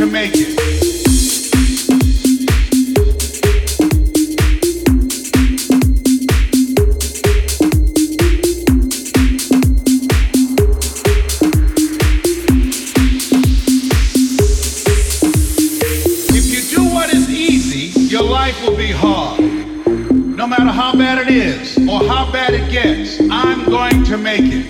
make it. Your life will be hard. No matter how bad it is or how bad it gets, I'm going to make it.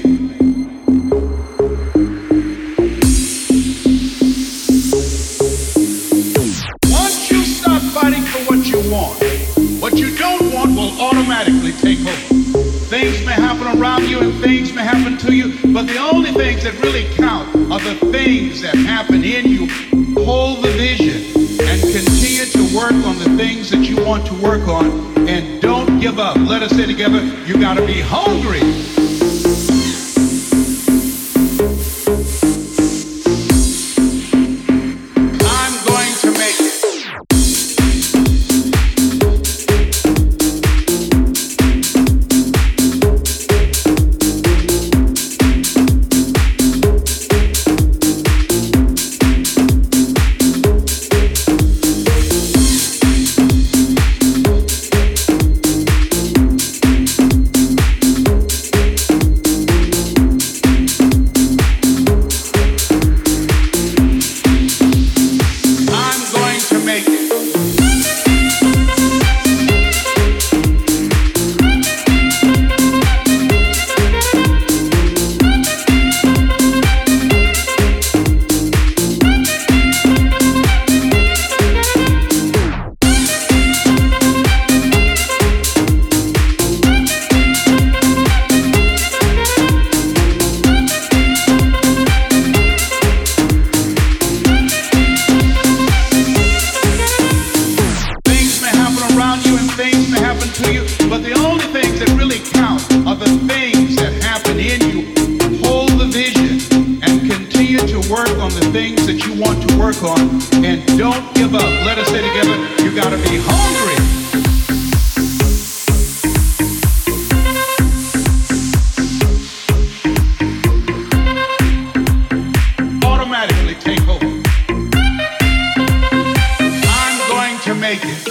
Once you start fighting for what you don't want will automatically take over. Things may happen around you and things may happen to you, but the only things that really count are the things that happen in you. Hold the vision and continue to work on the things that you want to work on, and don't give up. Let us say together, you gotta be hungry. I'm going to make it. But the only things that really count are the things that happen in you. Hold the vision and continue to work on the things that you want to work on, and don't give up. Let us say together, you gotta be hungry. Automatically take over. I'm going to make it.